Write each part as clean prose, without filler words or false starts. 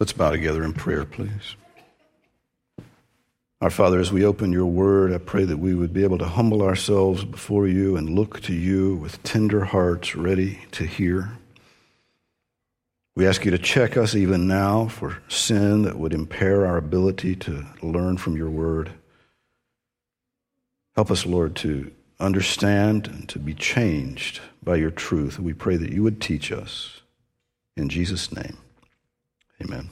Let's bow together in prayer, please. Our Father, as we open your word, I pray that we would be able to humble ourselves before you and look to you with tender hearts ready to hear. We ask you to check us even now for sin that would impair our ability to learn from your word. Help us, Lord, to understand and to be changed by your truth. We pray that you would teach us. In Jesus' name, amen.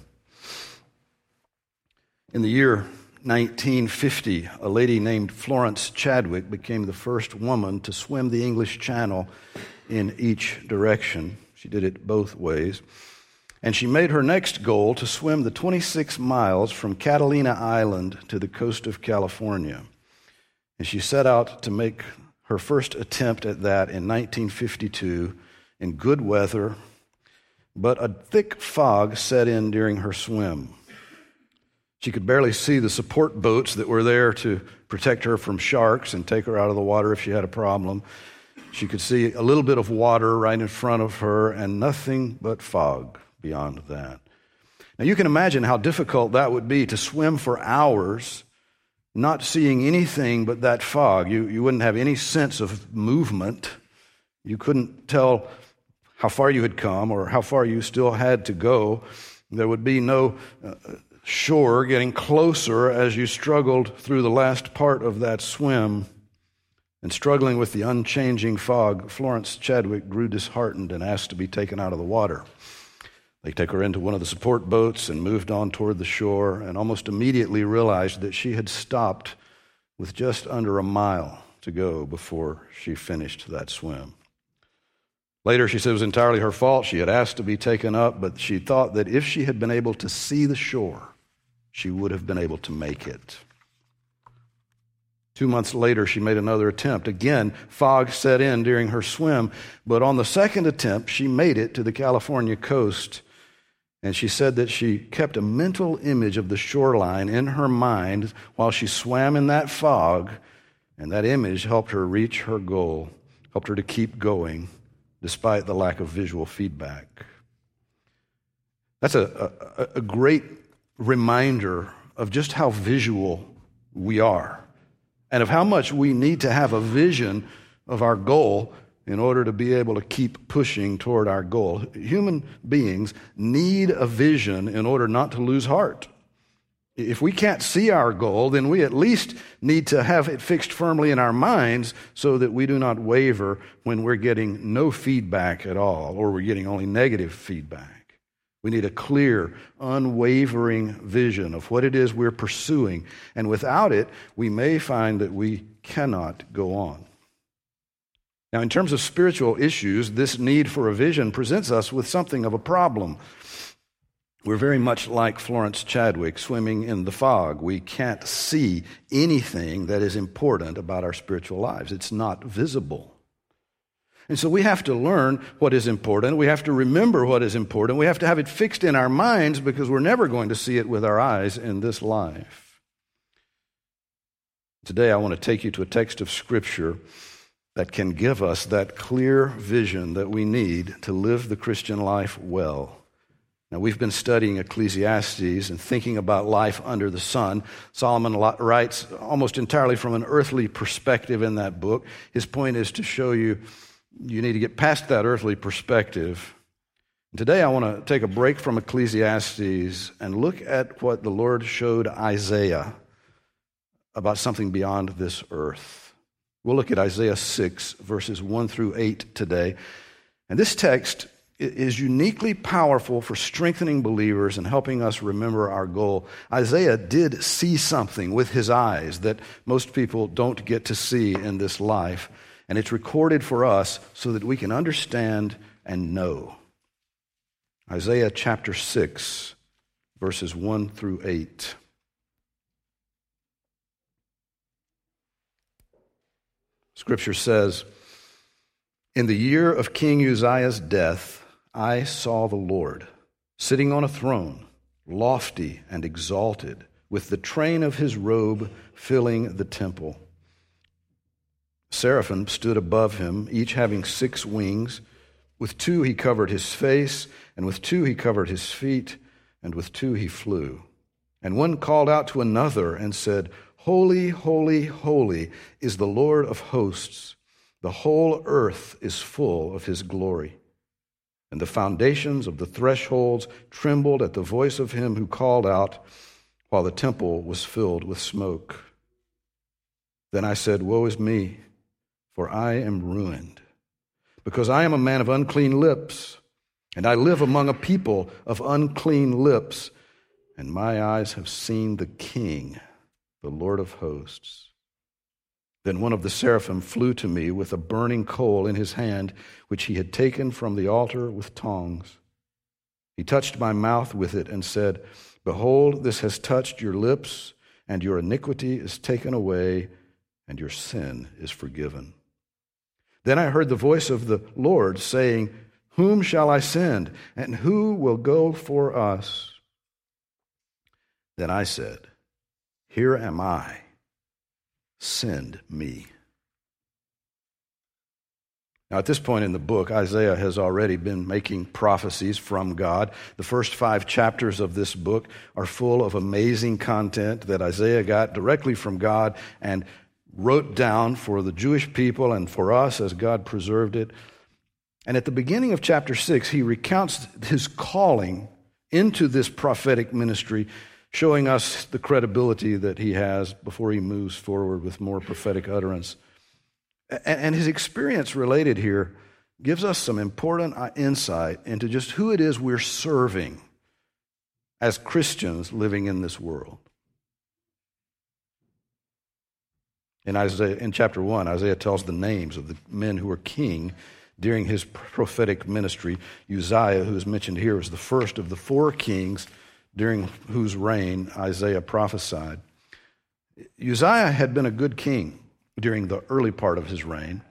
In the year 1950, a lady named Florence Chadwick became the first woman to swim the English Channel in each direction. She did it both ways. And she made her next goal to swim the 26 miles from Catalina Island to the coast of California. And she set out to make her first attempt at that in 1952 in good weather, but a thick fog set in during her swim. She could barely see the support boats that were there to protect her from sharks and take her out of the water if she had a problem. She could see a little bit of water right in front of her and nothing but fog beyond that. Now you can imagine how difficult that would be to swim for hours, not seeing anything but that fog. You wouldn't have any sense of movement. You couldn't tell how far you had come or how far you still had to go. There would be no shore getting closer as you struggled through the last part of that swim. And struggling with the unchanging fog, Florence Chadwick grew disheartened and asked to be taken out of the water. They took her into one of the support boats and moved on toward the shore, and almost immediately realized that she had stopped with just under a mile to go before she finished that swim. Later, she said it was entirely her fault. She had asked to be taken up, but she thought that if she had been able to see the shore, she would have been able to make it. 2 months later, she made another attempt. Again, fog set in during her swim, but on the second attempt, she made it to the California coast. And she said that she kept a mental image of the shoreline in her mind while she swam in that fog, and that image helped her reach her goal, helped her to keep going despite the lack of visual feedback. That's a great reminder of just how visual we are and of how much we need to have a vision of our goal in order to be able to keep pushing toward our goal. Human beings need a vision in order not to lose heart. If we can't see our goal, then we at least need to have it fixed firmly in our minds so that we do not waver when we're getting no feedback at all or we're getting only negative feedback. We need a clear, unwavering vision of what it is we're pursuing, and without it, we may find that we cannot go on. Now, in terms of spiritual issues, this need for a vision presents us with something of a problem. We're very much like Florence Chadwick swimming in the fog. We can't see anything that is important about our spiritual lives. It's not visible. And so we have to learn what is important. We have to remember what is important. We have to have it fixed in our minds because we're never going to see it with our eyes in this life. Today, I want to take you to a text of Scripture that can give us that clear vision that we need to live the Christian life well. Now, we've been studying Ecclesiastes and thinking about life under the sun. Solomon writes almost entirely from an earthly perspective in that book. His point is to show you need to get past that earthly perspective. And today, I want to take a break from Ecclesiastes and look at what the Lord showed Isaiah about something beyond this earth. We'll look at Isaiah 6, verses 1 through 8 today. And this text is uniquely powerful for strengthening believers and helping us remember our goal. Isaiah did see something with his eyes that most people don't get to see in this life. And it's recorded for us so that we can understand and know. Isaiah chapter 6, verses 1 through 8. Scripture says, "In the year of King Uzziah's death, I saw the Lord, sitting on a throne, lofty and exalted, with the train of his robe filling the temple. Seraphim stood above him, each having 6 wings. With 2 he covered his face, and with 2 he covered his feet, and with two he flew. And one called out to another and said, Holy, holy, holy is the Lord of hosts. The whole earth is full of his glory. And the foundations of the thresholds trembled at the voice of him who called out, while the temple was filled with smoke. Then I said, Woe is me, for I am ruined, because I am a man of unclean lips, and I live among a people of unclean lips, and my eyes have seen the King, the Lord of hosts. Then one of the seraphim flew to me with a burning coal in his hand, which he had taken from the altar with tongs. He touched my mouth with it and said, Behold, this has touched your lips, and your iniquity is taken away, and your sin is forgiven. Then I heard the voice of the Lord saying, Whom shall I send, and who will go for us? Then I said, Here am I. Send me. Now, at this point in the book, Isaiah has already been making prophecies from God. The first 5 chapters of this book are full of amazing content that Isaiah got directly from God and wrote down for the Jewish people and for us as God preserved it. And at the beginning of chapter 6, he recounts his calling into this prophetic ministry, showing us the credibility that he has before he moves forward with more prophetic utterance. And his experience related here gives us some important insight into just who it is we're serving as Christians living in this world. In chapter 1, Isaiah tells the names of the men who were king during his prophetic ministry. Uzziah, who is mentioned here, is the first of the 4 kings during whose reign Isaiah prophesied. Uzziah had been a good king during the early part of his reign,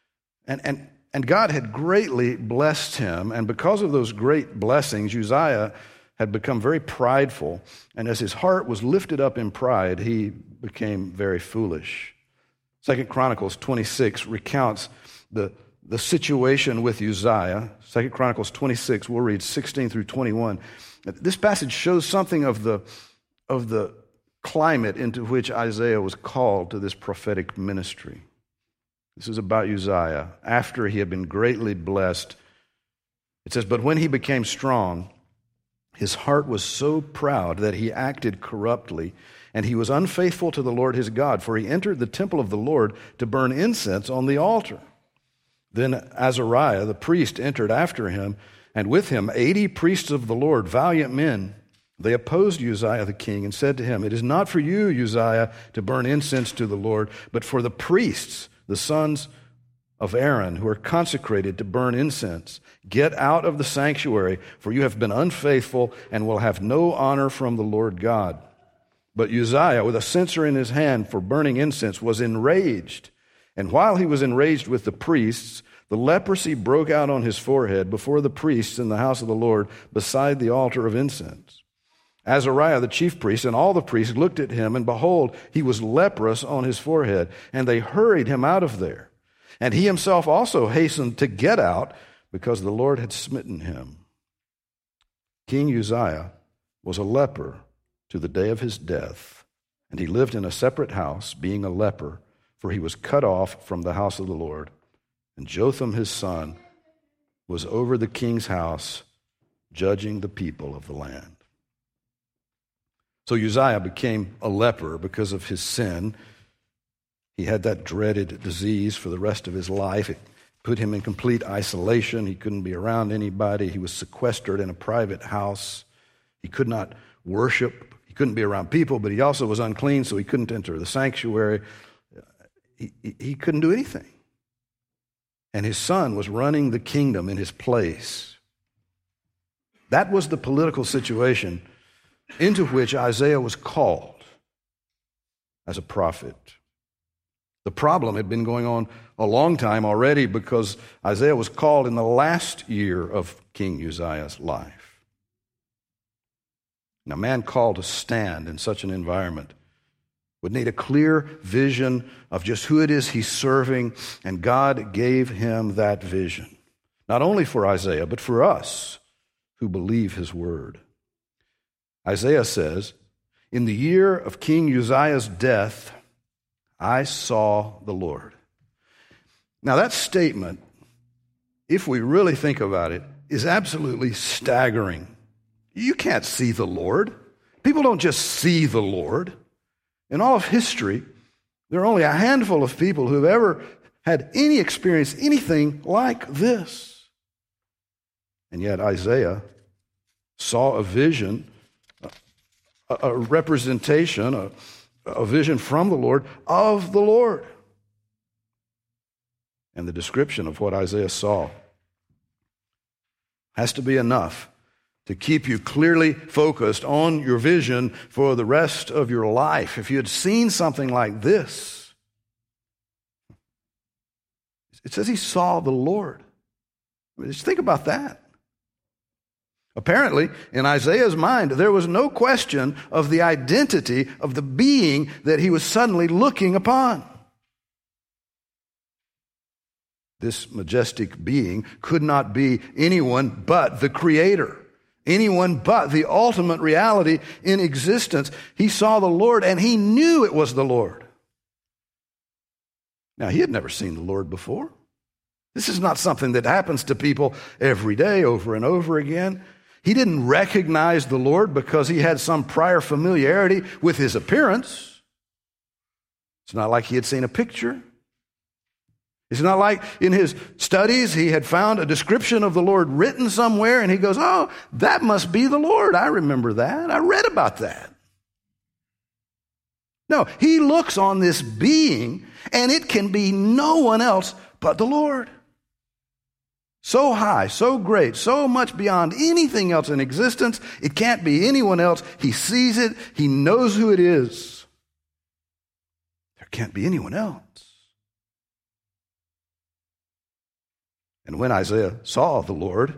and God had greatly blessed him, and because of those great blessings, Uzziah had become very prideful, and as his heart was lifted up in pride, he became very foolish. 2 Chronicles 26 recounts the situation with Uzziah. 2 Chronicles 26, we'll read 16 through 21. This passage shows something of the climate into which Isaiah was called to this prophetic ministry. This is about Uzziah. After he had been greatly blessed, it says, But when he became strong, his heart was so proud that he acted corruptly, and he was unfaithful to the Lord his God, for he entered the temple of the Lord to burn incense on the altar. Then Azariah, the priest, entered after him, and with him 80 priests of the Lord, valiant men. They opposed Uzziah the king and said to him, It is not for you, Uzziah, to burn incense to the Lord, but for the priests, the sons of Aaron, who are consecrated to burn incense. Get out of the sanctuary, for you have been unfaithful and will have no honor from the Lord God. But Uzziah, with a censer in his hand for burning incense, was enraged. And while he was enraged with the priests, the leprosy broke out on his forehead before the priests in the house of the Lord beside the altar of incense. Azariah, the chief priest, and all the priests looked at him, and behold, he was leprous on his forehead, and they hurried him out of there. And he himself also hastened to get out, because the Lord had smitten him. King Uzziah was a leper to the day of his death, and he lived in a separate house, being a leper, for he was cut off from the house of the Lord. And Jotham his son was over the king's house, judging the people of the land. So Uzziah became a leper because of his sin. He had that dreaded disease for the rest of his life. It put him in complete isolation. He couldn't be around anybody. He was sequestered in a private house. He could not worship. He couldn't be around people, but he also was unclean, so he couldn't enter the sanctuary. He couldn't do anything. And his son was running the kingdom in his place. That was the political situation into which Isaiah was called as a prophet. The problem had been going on a long time already because Isaiah was called in the last year of King Uzziah's life. Now, a man called to stand in such an environment would need a clear vision of just who it is he's serving, and God gave him that vision, not only for Isaiah, but for us who believe his word. Isaiah says, "In the year of King Uzziah's death, I saw the Lord." Now that statement, if we really think about it, is absolutely staggering. You can't see the Lord. People don't just see the Lord. In all of history, there are only a handful of people who have ever had any experience, anything like this. And yet Isaiah saw a vision, a representation, a vision from the Lord of the Lord. And the description of what Isaiah saw has to be enough to keep you clearly focused on your vision for the rest of your life. If you had seen something like this, it says he saw the Lord. I mean, just think about that. Apparently, in Isaiah's mind, there was no question of the identity of the being that he was suddenly looking upon. This majestic being could not be anyone but the Creator, anyone but the ultimate reality in existence. He saw the Lord and he knew it was the Lord. Now, he had never seen the Lord before. This is not something that happens to people every day over and over again. He didn't recognize the Lord because he had some prior familiarity with his appearance. It's not like he had seen a picture. It's not like in his studies he had found a description of the Lord written somewhere and he goes, "Oh, that must be the Lord. I remember that. I read about that." No, he looks on this being and it can be no one else but the Lord. So high, so great, so much beyond anything else in existence, it can't be anyone else. He sees it. He knows who it is. There can't be anyone else. And when Isaiah saw the Lord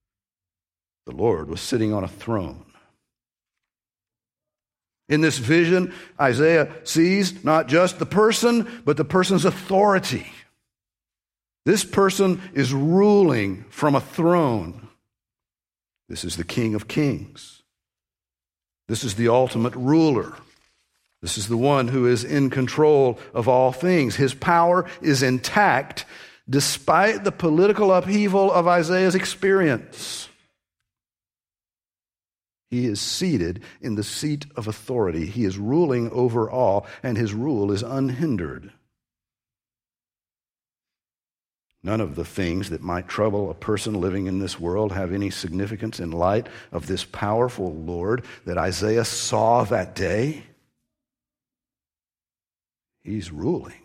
was sitting on a throne. In this vision, Isaiah sees not just the person, but the person's authority. This person is ruling from a throne. This is the King of Kings. This is the ultimate ruler. This is the one who is in control of all things. His power is intact despite the political upheaval of Isaiah's experience. He is seated in the seat of authority. He is ruling over all, and his rule is unhindered. None of the things that might trouble a person living in this world have any significance in light of this powerful Lord that Isaiah saw that day. He's ruling.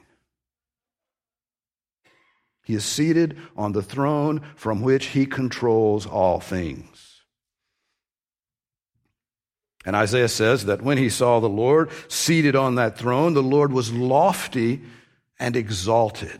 He is seated on the throne from which he controls all things. And Isaiah says that when he saw the Lord seated on that throne, the Lord was lofty and exalted.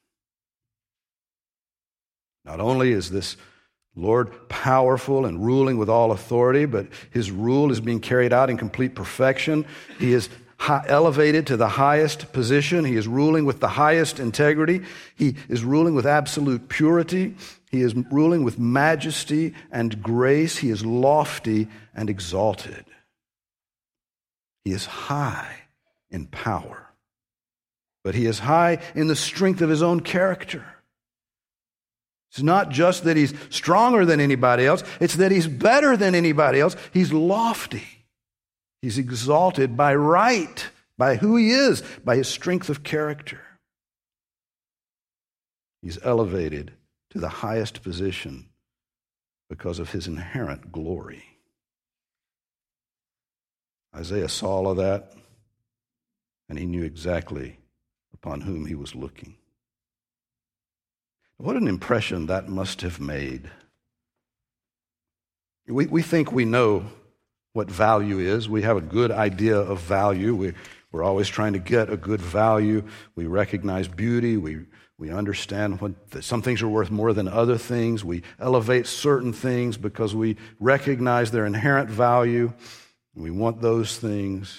Not only is this Lord powerful and ruling with all authority, but his rule is being carried out in complete perfection. He is elevated to the highest position. He is ruling with the highest integrity. He is ruling with absolute purity. He is ruling with majesty and grace. He is lofty and exalted. He is high in power, but he is high in the strength of his own character. It's not just that he's stronger than anybody else. It's that he's better than anybody else. He's lofty. He's exalted by right, by who he is, by his strength of character. He's elevated to the highest position because of his inherent glory. Isaiah saw all of that, and he knew exactly upon whom he was looking. What an impression that must have made. We think we know what value is. We have a good idea of value. We're always trying to get a good value. We recognize beauty. We understand some things are worth more than other things. We elevate certain things because we recognize their inherent value. We want those things.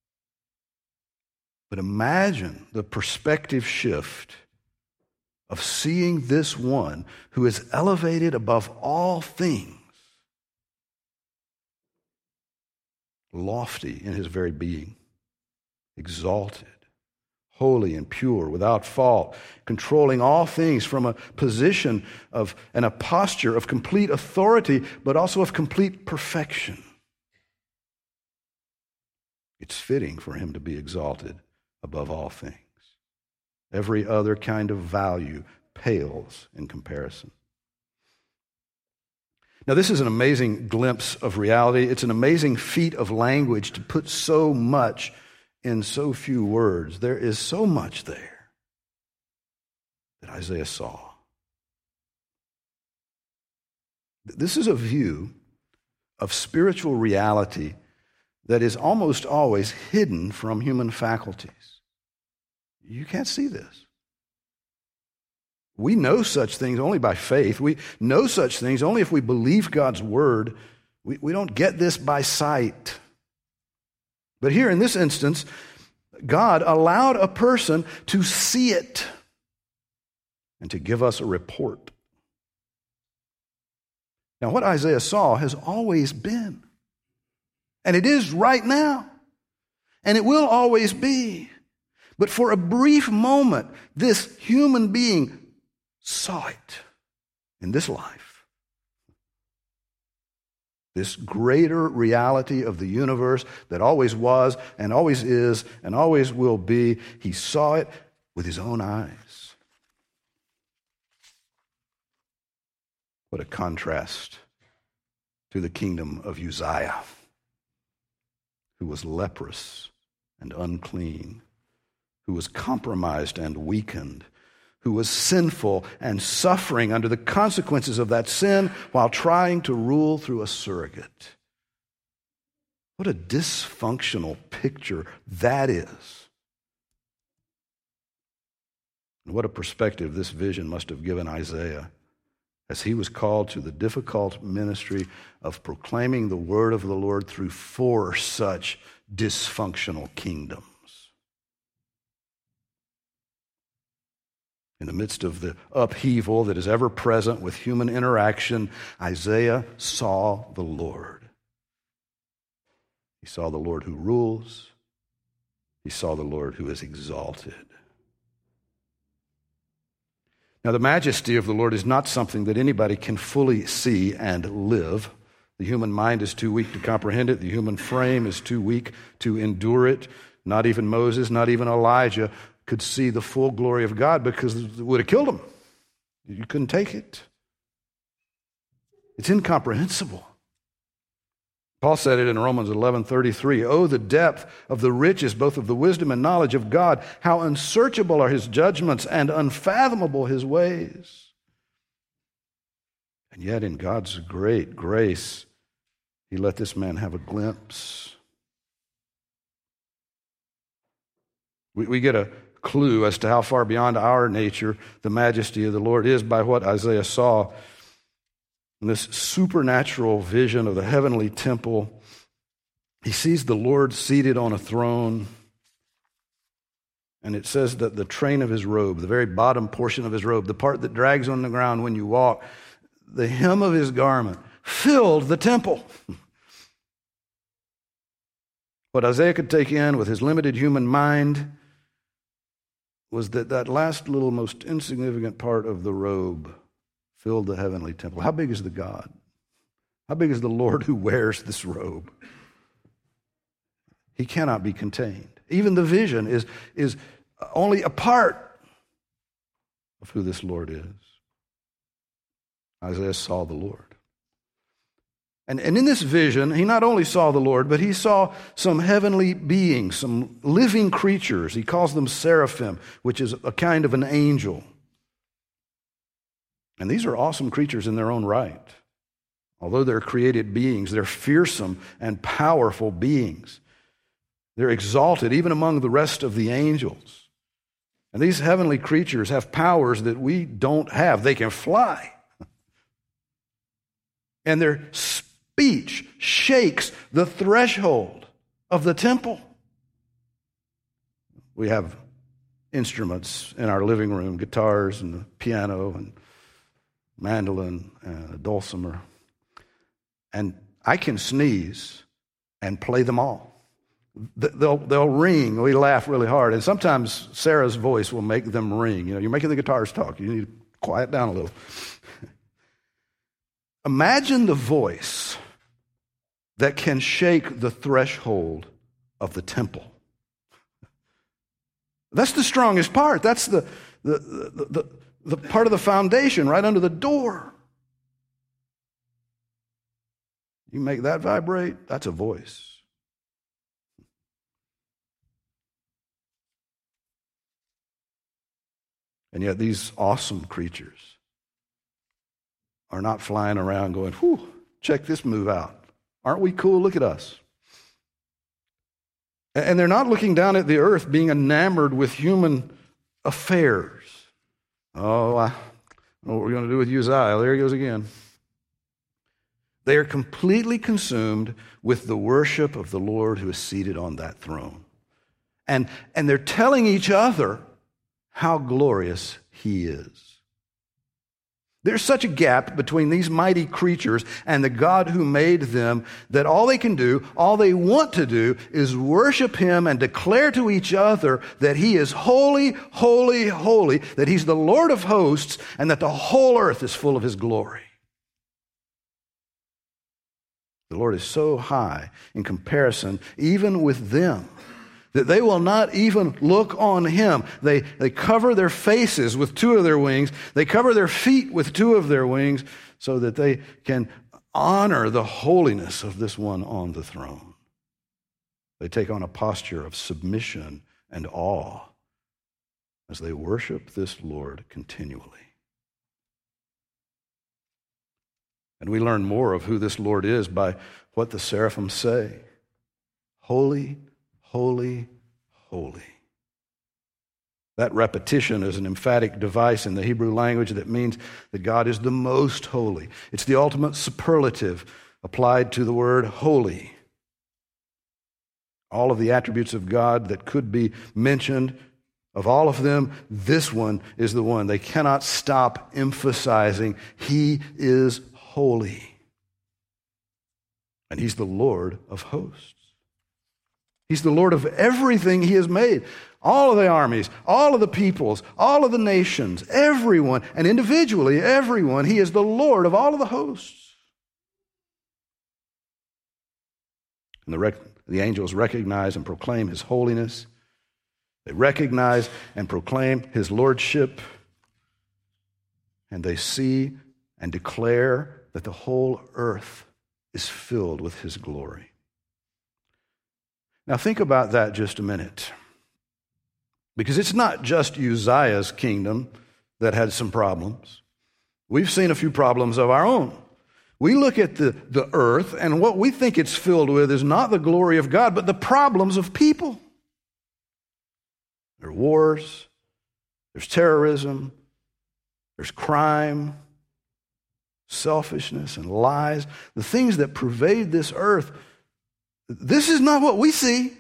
But imagine the perspective shift of seeing this one who is elevated above all things lofty in his very being, exalted, holy and pure, without fault, controlling all things from a position of and a posture of complete authority, but also of complete perfection. It's fitting for him to be exalted above all things. Every other kind of value pales in comparison. Now, this is an amazing glimpse of reality. It's an amazing feat of language to put so much in so few words. There is so much there that Isaiah saw. This is a view of spiritual reality that is almost always hidden from human faculties. You can't see this. We know such things only by faith. We know such things only if we believe God's word. We don't get this by sight. But here in this instance, God allowed a person to see it and to give us a report. Now, what Isaiah saw has always been, and it is right now, and it will always be. But for a brief moment, this human being saw it in this life. This greater reality of the universe that always was and always is and always will be, he saw it with his own eyes. What a contrast to the kingdom of Uzziah, who was leprous and unclean, who was compromised and weakened, who was sinful and suffering under the consequences of that sin while trying to rule through a surrogate. What a dysfunctional picture that is. And what a perspective this vision must have given Isaiah as he was called to the difficult ministry of proclaiming the word of the Lord through 4 such dysfunctional kingdoms. In the midst of the upheaval that is ever present with human interaction, Isaiah saw the Lord. He saw the Lord who rules. He saw the Lord who is exalted. Now, the majesty of the Lord is not something that anybody can fully see and live. The human mind is too weak to comprehend it. The human frame is too weak to endure it. Not even Moses, not even Elijah could see the full glory of God because it would have killed him. You couldn't take it. It's incomprehensible. Paul said it in Romans 11:33. Oh, the depth of the riches, both of the wisdom and knowledge of God. How unsearchable are his judgments and unfathomable his ways. And yet in God's great grace, he let this man have a glimpse. We get a clue as to how far beyond our nature the majesty of the Lord is by what Isaiah saw in this supernatural vision of the heavenly temple. He sees the Lord seated on a throne, and it says that the train of his robe, the very bottom portion of his robe, the part that drags on the ground when you walk, the hem of his garment filled the temple. What Isaiah could take in with his limited human mind was that last little, most insignificant part of the robe filled the heavenly temple. How big is the God? How big is the Lord who wears this robe? He cannot be contained. Even the vision is only a part of who this Lord is. Isaiah saw the Lord. And in this vision, he not only saw the Lord, but he saw some heavenly beings, some living creatures. He calls them seraphim, which is a kind of an angel. And these are awesome creatures in their own right. Although they're created beings, they're fearsome and powerful beings. They're exalted even among the rest of the angels. And these heavenly creatures have powers that we don't have. They can fly. And their speech shakes the threshold of the temple. We have instruments in our living room, guitars and the piano and mandolin and a dulcimer. And I can sneeze and play them all. They'll ring. We laugh really hard. And sometimes Sarah's voice will make them ring. You know, you're making the guitars talk. You need to quiet down a little. Imagine the voice that can shake the threshold of the temple. That's the strongest part. That's the part of the foundation right under the door. You make that vibrate, that's a voice. And yet these awesome creatures are not flying around going, whew, check this move out. Aren't we cool? Look at us. And they're not looking down at the earth being enamored with human affairs. Oh, I know what we're going to do with Uzziah. There he goes again. They are completely consumed with the worship of the Lord who is seated on that throne. And they're telling each other how glorious he is. There's such a gap between these mighty creatures and the God who made them that all they can do, all they want to do, is worship him and declare to each other that he is holy, holy, holy, that he's the Lord of hosts, and that the whole earth is full of his glory. The Lord is so high in comparison, even with them, that they will not even look on him. They cover their faces with two of their wings. They cover their feet with two of their wings so that they can honor the holiness of this one on the throne. They take on a posture of submission and awe as they worship this Lord continually. And we learn more of who this Lord is by what the seraphim say. Holy, holy, holy. That repetition is an emphatic device in the Hebrew language that means that God is the most holy. It's the ultimate superlative applied to the word holy. All of the attributes of God that could be mentioned, of all of them, this one is the one. They cannot stop emphasizing he is holy. And he's the Lord of hosts. He's the Lord of everything he has made. All of the armies, all of the peoples, all of the nations, everyone, and individually everyone. He is the Lord of all of the hosts. And the angels recognize and proclaim his holiness. They recognize and proclaim his lordship. And they see and declare that the whole earth is filled with his glory. Now think about that just a minute. Because it's not just Uzziah's kingdom that had some problems. We've seen a few problems of our own. We look at the earth, and what we think it's filled with is not the glory of God, but the problems of people. There are wars, there's terrorism, there's crime, selfishness and lies, the things that pervade this earth. This is not what we see.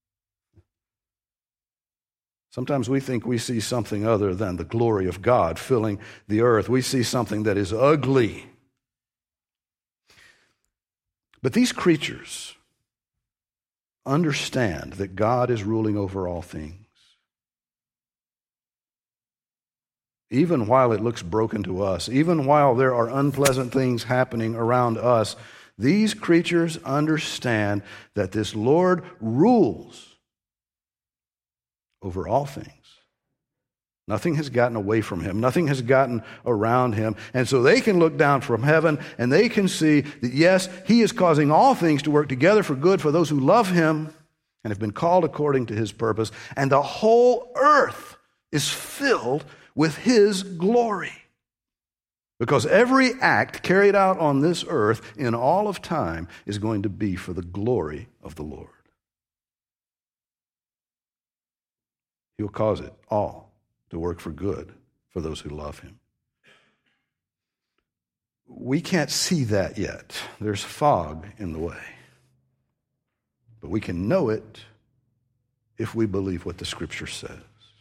Sometimes we think we see something other than the glory of God filling the earth. We see something that is ugly. But these creatures understand that God is ruling over all things. Even while it looks broken to us, even while there are unpleasant things happening around us, these creatures understand that this Lord rules over all things. Nothing has gotten away from him. Nothing has gotten around him. And so they can look down from heaven and they can see that, yes, he is causing all things to work together for good for those who love him and have been called according to his purpose. And the whole earth is filled with his glory. Because every act carried out on this earth in all of time is going to be for the glory of the Lord. He'll cause it all to work for good for those who love him. We can't see that yet. There's fog in the way. But we can know it if we believe what the Scripture says.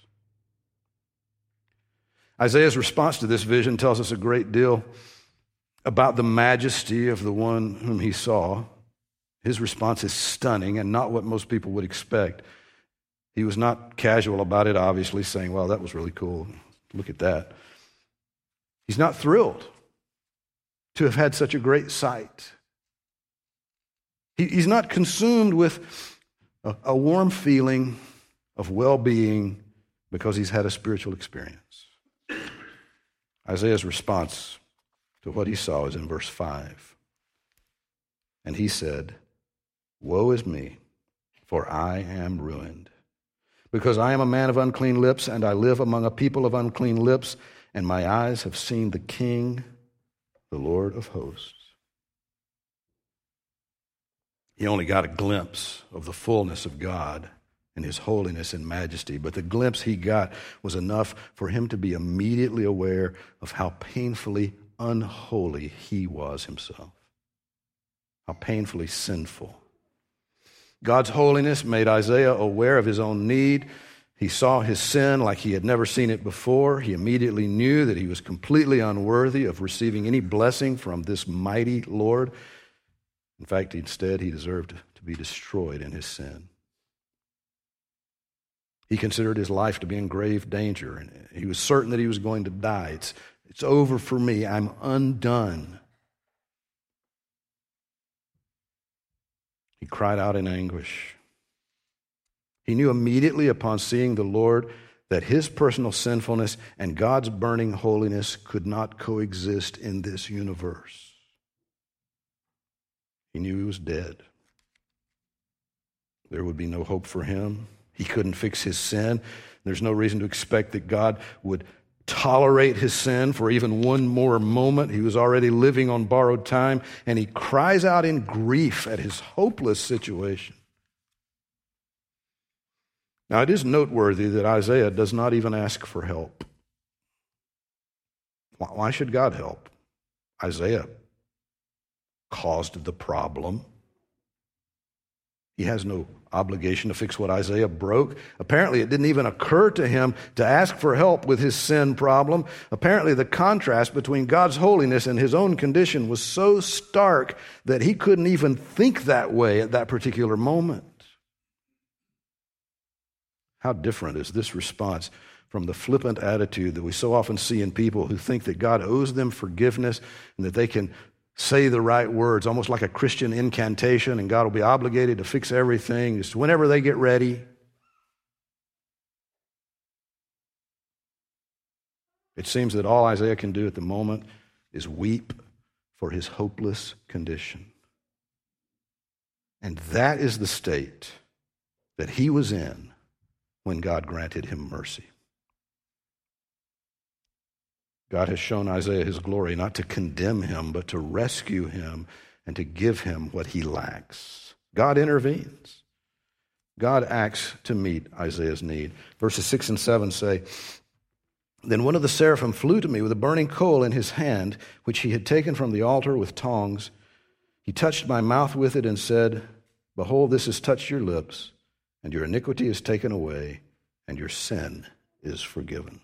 Isaiah's response to this vision tells us a great deal about the majesty of the one whom he saw, His response is stunning and not what most people would expect. He was not casual about it, obviously, saying, well, that was really cool. Look at that. He's not thrilled to have had such a great sight. He's not consumed with a warm feeling of well-being because he's had a spiritual experience. Isaiah's response to what he saw is in verse 5. And he said, "Woe is me, for I am ruined, because I am a man of unclean lips, and I live among a people of unclean lips, and my eyes have seen the King, the Lord of hosts." He only got a glimpse of the fullness of God and his holiness and majesty, but the glimpse he got was enough for him to be immediately aware of how painfully unholy he was himself, how painfully sinful. God's holiness made Isaiah aware of his own need. He saw his sin like he had never seen it before. He immediately knew that he was completely unworthy of receiving any blessing from this mighty Lord. In fact, instead, he deserved to be destroyed in his sin. He considered his life to be in grave danger, and he was certain that he was going to die. It's over for me. I'm undone. He cried out in anguish. He knew immediately upon seeing the Lord that his personal sinfulness and God's burning holiness could not coexist in this universe. He knew he was dead. There would be no hope for him. He couldn't fix his sin. There's no reason to expect that God would tolerate his sin for even one more moment. He was already living on borrowed time, and he cries out in grief at his hopeless situation. Now, it is noteworthy that Isaiah does not even ask for help. Why should God help? Isaiah caused the problem. He has no obligation to fix what Isaiah broke. Apparently, it didn't even occur to him to ask for help with his sin problem. Apparently, the contrast between God's holiness and his own condition was so stark that he couldn't even think that way at that particular moment. How different is this response from the flippant attitude that we so often see in people who think that God owes them forgiveness and that they can say the right words, almost like a Christian incantation, and God will be obligated to fix everything just whenever they get ready. It seems that all Isaiah can do at the moment is weep for his hopeless condition. And that is the state that he was in when God granted him mercy. God has shown Isaiah his glory, not to condemn him, but to rescue him and to give him what he lacks. God intervenes. God acts to meet Isaiah's need. Verses 6 and 7 say, "Then one of the seraphim flew to me with a burning coal in his hand, which he had taken from the altar with tongs. He touched my mouth with it and said, 'Behold, this has touched your lips, and your iniquity is taken away, and your sin is forgiven.'"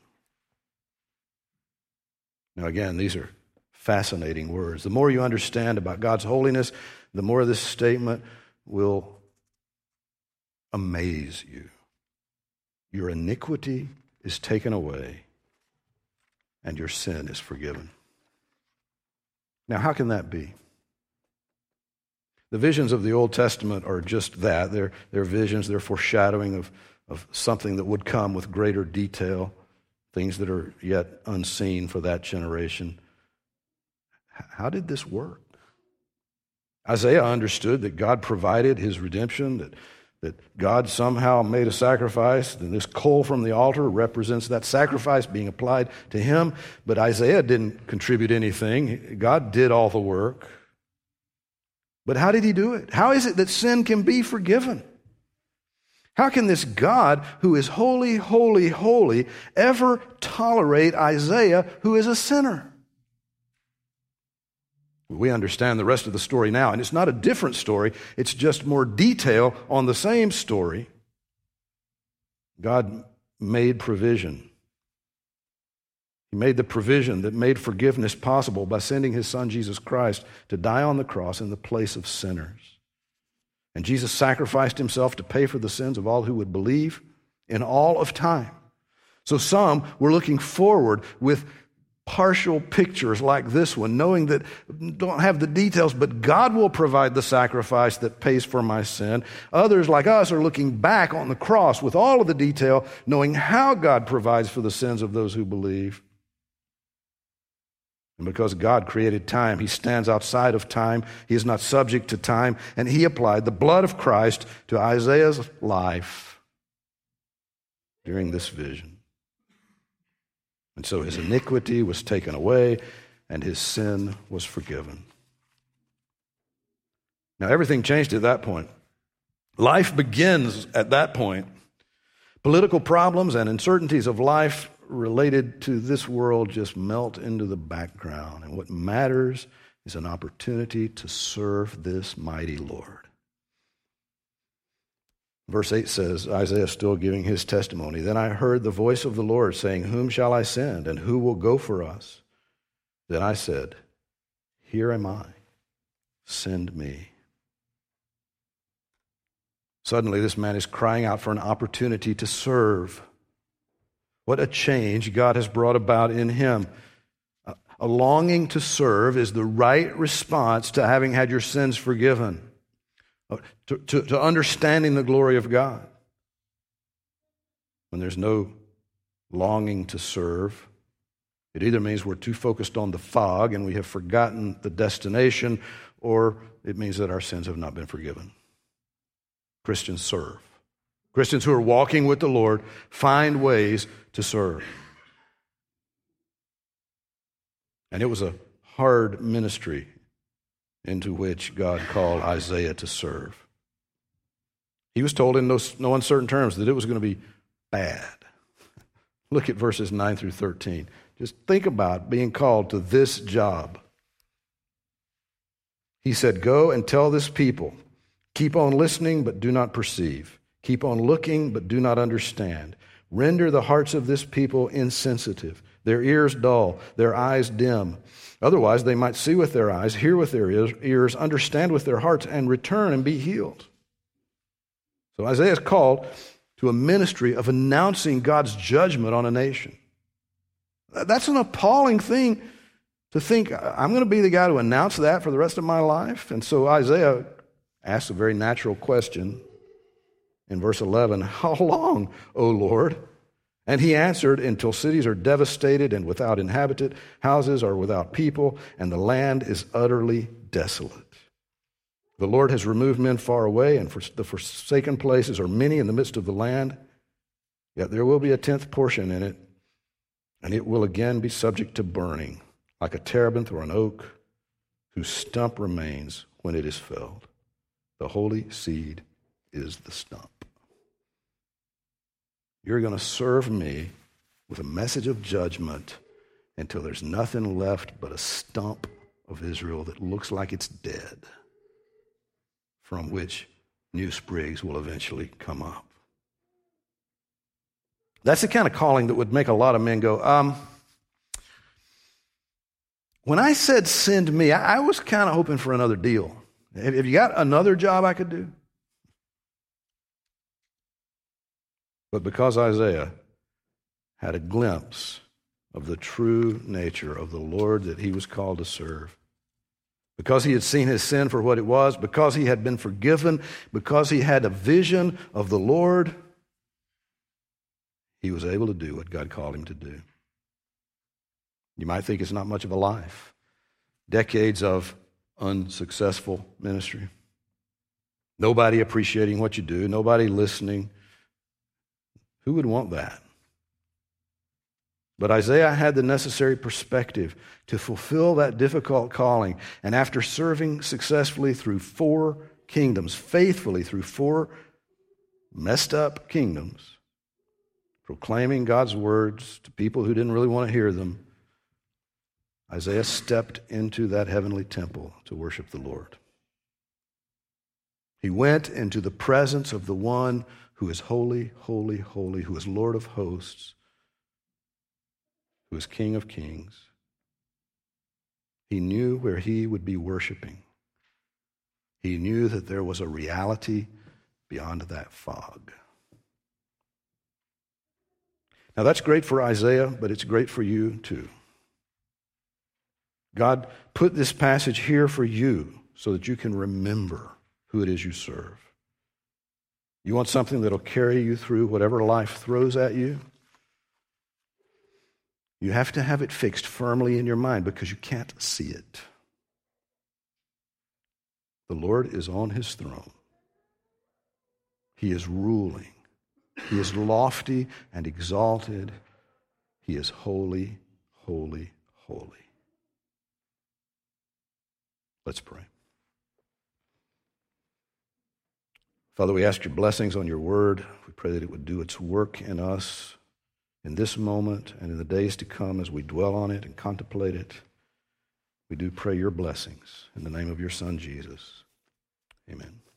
Now again, these are fascinating words. The more you understand about God's holiness, the more this statement will amaze you. Your iniquity is taken away, and your sin is forgiven. Now, how can that be? The visions of the Old Testament are just that. They're visions, they're foreshadowing of something that would come with greater detail, things that are yet unseen for that generation. How did this work? Isaiah understood that God provided his redemption, that God somehow made a sacrifice, and this coal from the altar represents that sacrifice being applied to him. But Isaiah didn't contribute anything. God did all the work. But how did he do it? How is it that sin can be forgiven? How can this God, who is holy, holy, holy, ever tolerate Isaiah, who is a sinner? We understand the rest of the story now, and it's not a different story. It's just more detail on the same story. God made provision. He made the provision that made forgiveness possible by sending his Son, Jesus Christ, to die on the cross in the place of sinners. And Jesus sacrificed himself to pay for the sins of all who would believe in all of time. So some were looking forward with partial pictures like this one, knowing that don't have the details, but God will provide the sacrifice that pays for my sin. Others, like us, are looking back on the cross with all of the detail, knowing how God provides for the sins of those who believe. And because God created time, he stands outside of time. He is not subject to time. And he applied the blood of Christ to Isaiah's life during this vision. And so his iniquity was taken away and his sin was forgiven. Now everything changed at that point. Life begins at that point. Political problems and uncertainties of life related to this world just melt into the background. And what matters is an opportunity to serve this mighty Lord. Verse 8 says, Isaiah still giving his testimony, "Then I heard the voice of the Lord saying, 'Whom shall I send, and who will go for us?' Then I said, 'Here am I, send me.'" Suddenly this man is crying out for an opportunity to serve. What a change God has brought about in him. A longing to serve is the right response to having had your sins forgiven, to understanding the glory of God. When there's no longing to serve, it either means we're too focused on the fog and we have forgotten the destination, or it means that our sins have not been forgiven. Christians serve. Christians who are walking with the Lord find ways to serve. And it was a hard ministry into which God called Isaiah to serve. He was told in no uncertain terms that it was going to be bad. Look at verses 9 through 13. Just think about being called to this job. He said, "Go and tell this people, keep on listening but do not perceive. Keep on looking but do not understand. Render the hearts of this people insensitive, their ears dull, their eyes dim. Otherwise they might see with their eyes, hear with their ears, understand with their hearts, and return and be healed." So Isaiah is called to a ministry of announcing God's judgment on a nation. That's an appalling thing to think, I'm going to be the guy to announce that for the rest of my life. And so Isaiah asks a very natural question in verse 11, "How long, O Lord?" And he answered, "Until cities are devastated and without inhabitant, houses are without people, and the land is utterly desolate. The Lord has removed men far away, and the forsaken places are many in the midst of the land. Yet there will be a 10th portion in it, and it will again be subject to burning, like a terebinth or an oak, whose stump remains when it is felled. The holy seed is the stump." You're going to serve me with a message of judgment until there's nothing left but a stump of Israel that looks like it's dead, from which new sprigs will eventually come up. That's the kind of calling that would make a lot of men go, when I said send me, I was kind of hoping for another deal. Have you got another job I could do? But because Isaiah had a glimpse of the true nature of the Lord that he was called to serve, because he had seen his sin for what it was, because he had been forgiven, because he had a vision of the Lord, he was able to do what God called him to do. You might think it's not much of a life. Decades of unsuccessful ministry. Nobody appreciating what you do, nobody listening. Who would want that? But Isaiah had the necessary perspective to fulfill that difficult calling. And after serving successfully through 4 kingdoms, faithfully through 4 messed up kingdoms, proclaiming God's words to people who didn't really want to hear them, Isaiah stepped into that heavenly temple to worship the Lord. He went into the presence of the one who is holy, holy, holy, who is Lord of hosts, who is King of kings. He knew where he would be worshiping. He knew that there was a reality beyond that fog. Now that's great for Isaiah, but it's great for you too. God put this passage here for you so that you can remember who it is you serve. You want something that'll carry you through whatever life throws at you? You have to have it fixed firmly in your mind because you can't see it. The Lord is on his throne. He is ruling. He is lofty and exalted. He is holy, holy, holy. Let's pray. Father, we ask your blessings on your word. We pray that it would do its work in us in this moment and in the days to come as we dwell on it and contemplate it. We do pray your blessings in the name of your Son, Jesus. Amen.